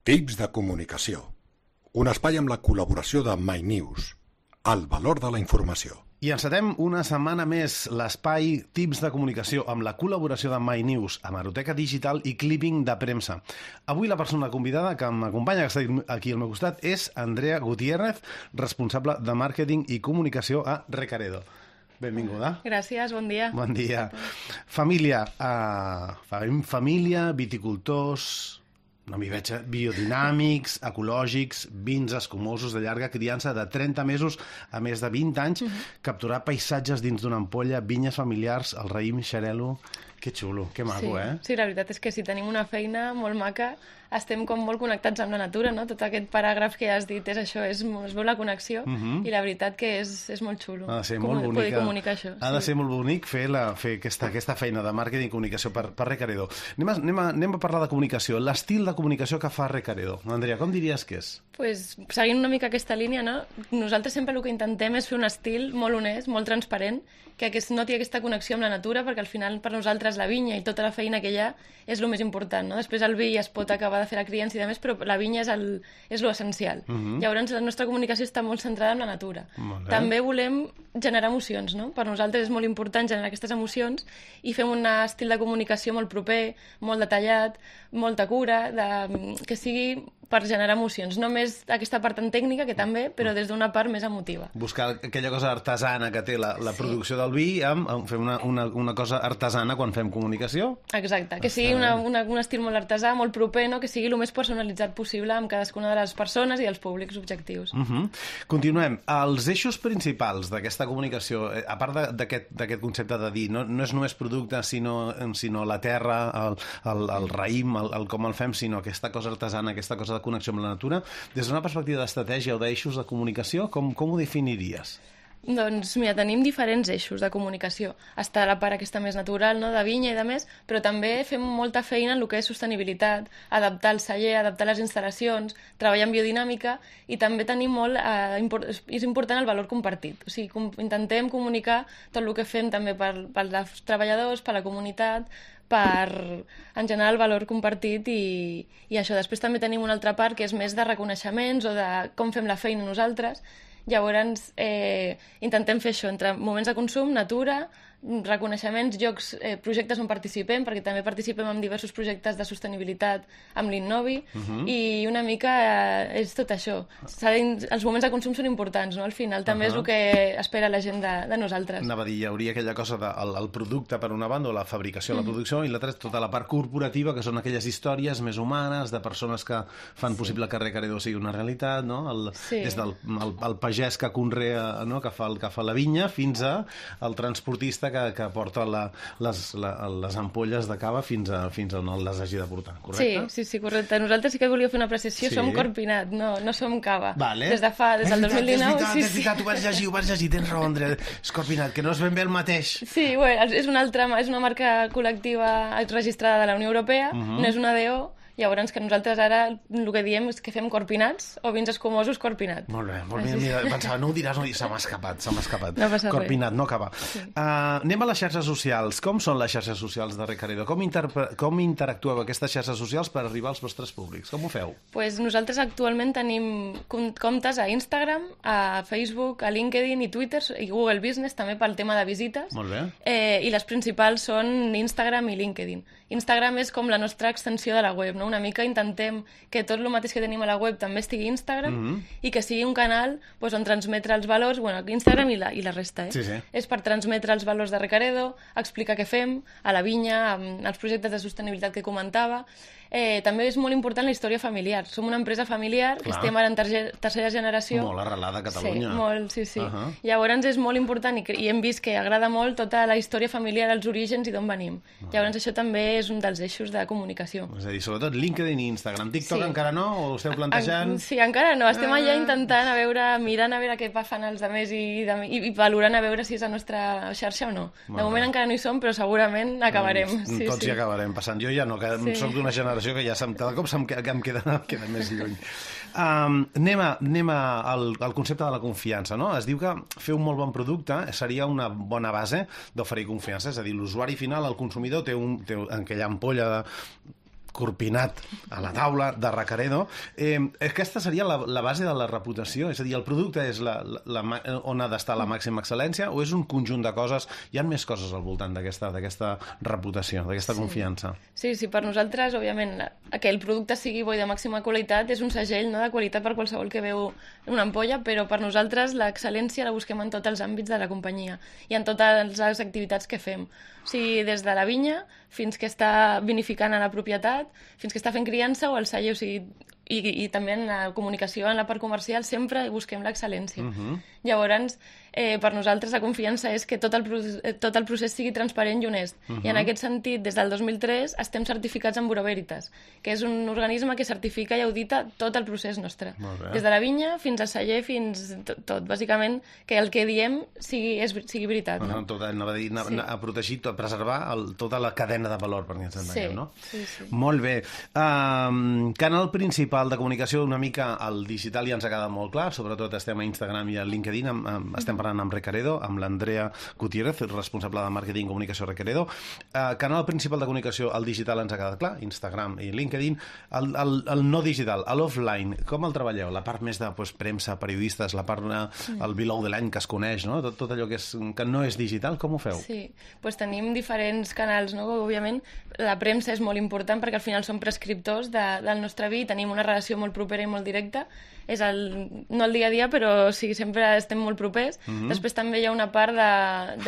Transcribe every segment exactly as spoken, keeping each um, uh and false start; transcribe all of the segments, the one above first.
Tips de comunicació. Un espai amb la col·laboració de MyNews. El valor de la informació. I encetem una setmana més l'espai Tips de comunicació amb la col·laboració de MyNews, Hemeroteca Digital i Clipping de Premsa. Avui la persona convidada que m'acompanya, que està aquí al meu costat, és Andrea Gutiérrez, responsable de màrqueting i comunicació a Recaredo. Benvinguda. Gràcies, bon dia. Bon dia. Família, uh, família, viticultors, no m'hi veig, biodinàmics, ecològics, vins escumosos de llarga criança de trenta mesos a més de vint anys, uh-huh. Capturar paisatges dins d'una ampolla, vinyes familiars, el raïm xarel·lo. Que xulo, que maco, sí. eh? Sí, la veritat és que si tenim una feina molt maca, estem com molt connectats amb la natura, no? Tot aquest paràgraf que ja has dit és això, és, es veu la connexió, uh-huh. I la veritat que és, és molt xulo. Ha de ser molt bonic. Poder comunicar això. Ha de sí. ser molt bonic fer, la, fer aquesta, aquesta feina de màrqueting i comunicació per, per Recaredo. Anem a, anem, a, anem a parlar de comunicació. L'estil de comunicació que fa Recaredo. Andrea, com diries que és? Pues, seguint una mica aquesta línia, no? Nosaltres sempre el que intentem és fer un estil molt honest, molt transparent, que es noti aquesta connexió amb la natura, perquè al final per nosaltres la vinya i tota la feina que hi ha és el més important, no? Després el vi ja es pot acabar de fer la criança i demés, però la vinya és, el, és l'essencial. Uh-huh. Llavors la nostra comunicació està molt centrada en la natura. Vale. També volem generar emocions, no? Per nosaltres és molt important generar aquestes emocions i fem un estil de comunicació molt proper, molt detallat, molta cura, de, que sigui per generar emocions, no només aquesta part tan tècnica, que també, però des d'una part més emotiva. Buscar aquella cosa artesana que té la, la sí. producció del vi, amb, amb fer una, una, una cosa artesana quan fem comunicació. Exacte, que sigui una, una, un estil molt artesà, molt proper, no? Que sigui el més personalitzat possible amb cadascuna de les persones i els públics objectius. Uh-huh. Continuem. Els eixos principals d'aquesta comunicació, a part d'aquest concepte de dir, no, no és només producte, sinó, sinó la terra, el, el, el raïm, el, el com el fem, sinó aquesta cosa artesana, aquesta cosa de connexió amb la natura. Des d'una perspectiva d'estratègia o d'eixos de comunicació, com, com ho definiries? Doncs, mira, tenim diferents eixos de comunicació. Està la part aquesta més natural, no?, de vinya i de més, però també fem molta feina en el que és sostenibilitat, adaptar el celler, adaptar les instal·lacions, treballar en biodinàmica, i també tenim molt, eh, import, és important el valor compartit. O sigui, com, intentem comunicar tot el que fem també per, per als treballadors, per la comunitat, per, en general, el valor compartit i, i això. Després també tenim una altra part que és més de reconeixements o de com fem la feina nosaltres. Llavors, eh, intentem fer això entre moments de consum, natura, reconeixements, jocs, eh, projectes on participem, perquè també participem en diversos projectes de sostenibilitat amb l'Innovi, uh-huh. I una mica eh, és tot això. Els moments de consum són importants, no? Al final també uh-huh. és el que espera la gent de, de nosaltres. Anava a dir, hi hauria aquella cosa del de, producte per una banda, o la fabricació, uh-huh. la producció, i l'altra és tota la part corporativa, que són aquelles històries més humanes, de persones que fan sí. possible que Recaredo sigui una realitat, no? El, sí. Des del el, el pagès que conrea, no? que, fa el, que fa la vinya, fins a el transportista que, que porta la, les, la, les ampolles de cava fins, a, fins on les hagi de portar, correcte? Sí, sí, sí, correcte. Nosaltres sí que volia fer una apreciació, sí. Som Corpinat, no, no som cava. Vale. Des de fa, des del dos mil dinou... És veritat, sí, és veritat, sí. Ho vas llegir, ho vas llegir, tens raó, Andrea. És Corpinat, que no és ben bé el mateix. Sí, bueno, és una altra, és una marca col·lectiva registrada de la Unió Europea, uh-huh. No és una D O, llavors que nosaltres ara el que diem és que fem corpinats o vins escumosos corpinat. Molt bé, molt bé. Mira, pensava, no ho diràs, no ho diràs, se m'ha escapat, se m'ha escapat. No passa corpinat, res. No acaba. Sí. Uh, anem a les xarxes socials. Com són les xarxes socials de Recaredo? Com, inter com interactueu amb aquestes xarxes socials per arribar als vostres públics? Com ho feu? Pues nosaltres actualment tenim comptes a Instagram, a Facebook, a LinkedIn i Twitter i Google Business també pel tema de visites. Molt bé. Eh, I les principals són Instagram i LinkedIn. Instagram és com la nostra extensió de la web, no? Una mica intentem que tot el mateix que tenim a la web també estigui a Instagram, mm-hmm. I que sigui un canal pues, on transmetre els valors, bueno, Instagram i la, i la resta, eh? Sí, sí. És per transmetre els valors de Recaredo, explicar què fem a la vinya, amb els projectes de sostenibilitat que comentava. Eh, també és molt important la història familiar. Som una empresa familiar, Clar. Estem ara en tercer, tercera generació. Molt arrelada a Catalunya. Sí, molt, sí, sí. Uh-huh. Llavors és molt important i, i hem vist que agrada molt tota la història familiar, els orígens i d'on venim. Uh-huh. Llavors això també és un dels eixos de comunicació. És a dir, sobretot LinkedIn i Instagram. TikTok sí. Encara no? O ho esteu plantejant? En, sí, encara no. Estem allà intentant a veure, mirant a veure què fan els altres i, i, i valorant a veure si és la nostra xarxa o no. De moment encara no hi som, però segurament acabarem. Doncs, sí, tots sí. hi acabarem passant. Jo ja no, que sí. Soc d'una generació que ja se'm, cada cop se'm, em, queda, em queda més lluny. Um, anem a, anem a, al, al concepte de la confiança, no? Es diu que fer un molt bon producte seria una bona base d'oferir confiança, és a dir, l'usuari final, el consumidor, té, un, té aquella ampolla de corpinat a la taula de Recaredo. Eh, aquesta seria la, la base de la reputació? És a dir, el producte és la, la, la, on ha d'estar la màxima excel·lència o és un conjunt de coses? Hi ha més coses al voltant d'aquesta d'aquesta reputació, d'aquesta sí. confiança? Sí, sí, per nosaltres, òbviament, que el producte sigui bo i de màxima qualitat és un segell, no?, de qualitat per qualsevol que veu una ampolla, però per nosaltres l'excel·lència la busquem en tots els àmbits de la companyia i en totes les activitats que fem. O sigui, des de la vinya fins que està vinificant a la propietat, fins que està fent criança o el celler, o sigui, i, i també en la comunicació, en la part comercial, sempre busquem l'excel·lència. Uh-huh. Llavors, eh, per nosaltres la confiança és que tot el, tot el procés sigui transparent i honest. Uh-huh. I en aquest sentit, des del dos mil tres estem certificats en Bureau Veritas, que és un organisme que certifica i audita tot el procés nostre. Des de la vinya fins al celler, fins tot, tot. Bàsicament, que el que diem sigui, és, sigui veritat. Uh-huh. No? Tot, anava a dir, sí. a protegir, a preservar el, tota la cadena de valor, per ens entenguem, sí. no? Sí, sí. Molt bé. Um, canal principal de comunicació, una mica el digital ja ens ha quedat molt clar, sobretot estem a Instagram i a LinkedIn, amb, amb, estem parlant amb Recaredo, amb l'Andrea Gutiérrez, responsable de màrqueting i comunicació a Recaredo. Uh, canal principal de comunicació, el digital ens ha quedat clar, Instagram i LinkedIn. El, el, el no digital, l'offline, com el treballeu? La part més de pues, premsa, periodistes, la part, el below de l'any que es coneix, no? Tot, tot allò que, és, que no és digital, com ho feu? Sí, pues tenim diferents canals, no? Òbviament, la premsa és molt important perquè al final som prescriptors de, del nostre vi, tenim una relació molt propera i molt directa, és el, no el dia a dia, però sí, sempre estem molt propers. Mm-hmm. Després també hi ha una part de,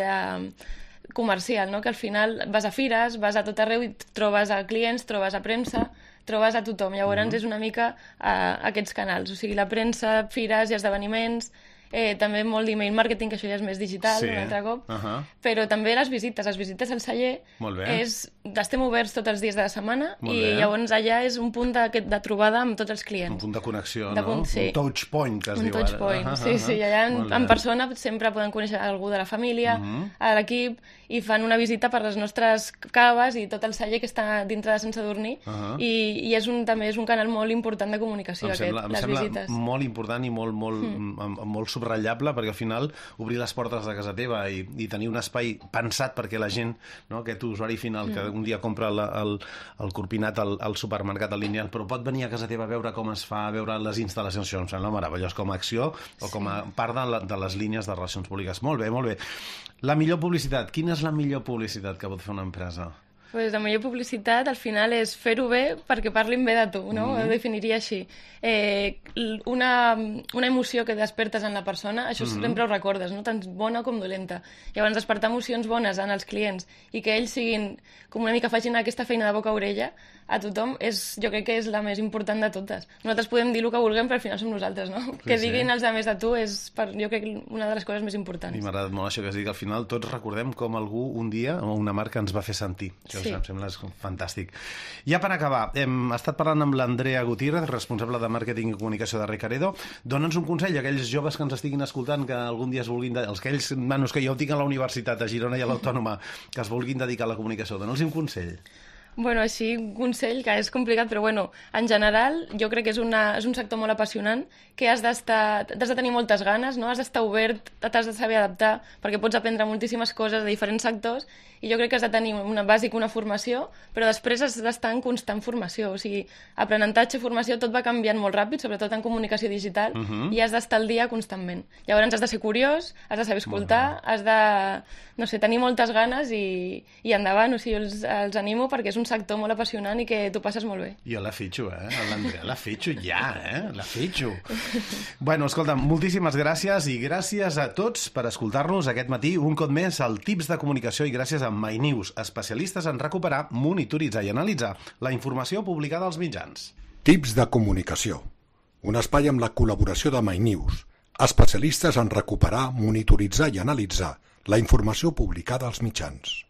de comercial, no? Que al final vas a fires, vas a tot arreu i trobes a clients, trobes a premsa, trobes a tothom. Llavors mm-hmm. és una mica uh, aquests canals, o sigui, la premsa, fires i esdeveniments, Eh, també molt d'email marketing, que això ja és més digital, sí. un altre cop, uh-huh. però també les visites, les visites al celler, és, estem oberts tots els dies de la setmana molt i bé. Llavors allà és un punt de, de trobada amb tots els clients. Un punt de connexió, de punt, no? Sí. Un touch point, que es un diu touch ara. Point, uh-huh, sí, sí, allà en, en persona sempre poden conèixer algú de la família, uh-huh. a l'equip, i fan una visita per les nostres caves i tot el celler que està dintre de Sant Sadurní, uh-huh. i, i és un, també és un canal molt important de comunicació, em sembla, aquest, les visites. visites. Em sembla molt important i molt, molt, mm. molt subratllable, perquè al final obrir les portes de casa teva i, i tenir un espai pensat perquè la gent, no, aquest usuari final mm. que un dia compra la, el, el corpinat al, al supermercat al lineal, però pot venir a casa teva a veure com es fa, a veure les instal·lacions, això em sembla meravellós com a acció o com a part de, la, de les línies de relacions públiques. Molt bé, molt bé. La millor publicitat. Quina és la millor publicitat que pot fer una empresa? Pues la millor publicitat al final és fer-ho bé perquè parlin bé de tu, no? Mm. Ho definiria així. Eh, una, una emoció que despertes en la persona, això mm. sempre ho recordes, no? Tant bona com dolenta. Llavors, despertar emocions bones en els clients i que ells siguin, com una mica facin aquesta feina de boca a orella a tothom, és, jo crec que és la més important de totes. Nosaltres podem dir el que vulguem, però al final som nosaltres, no? Sí, que diguin sí. els altres de tu és, per, jo crec, una de les coses més importants. I m'ha agradat molt això que es digui, al final tots recordem com algú un dia o una marca ens va fer sentir. Això sí. Em sembla fantàstic. Ja per acabar, hem estat parlant amb l'Andrea Gutiérrez, responsable de màrqueting i comunicació de Recaredo. Dóna'ns un consell a aquells joves que ens estiguin escoltant, que algun dia es vulguin... De... Els que ells, manos, que jo tinc a la universitat, a Girona i a l'Autònoma, que es vulguin dedicar a la comunicació. Dóna'ls un consell. Bueno, així, un consell, que és complicat, però bueno, en general, jo crec que és, una, és un sector molt apassionant, que has d'estar, has de tenir moltes ganes, no? Has d'estar obert, t'has de saber adaptar, perquè pots aprendre moltíssimes coses de diferents sectors, i jo crec que has de tenir una bàsica, una formació, però després has d'estar en constant formació, o sigui, aprenentatge, formació, tot va canviant molt ràpid, sobretot en comunicació digital, uh-huh. i has d'estar al dia constantment. Llavors has de ser curiós, has de saber escoltar, has de, no sé, tenir moltes ganes i, i endavant, o sigui, els, els animo perquè és un sector molt apassionant i que t'ho passes molt bé. Jo la fitxo, eh? L'Andrea la fitxo ja, eh? La fitxo. Bueno, escolta, moltíssimes gràcies i gràcies a tots per escoltar-nos aquest matí, un cop més, al Tips de Comunicació, i gràcies a MyNews, especialistes en recuperar, monitoritzar i analitzar la informació publicada als mitjans. Tips de Comunicació, un espai amb la col·laboració de MyNews, especialistes en recuperar, monitoritzar i analitzar la informació publicada als mitjans.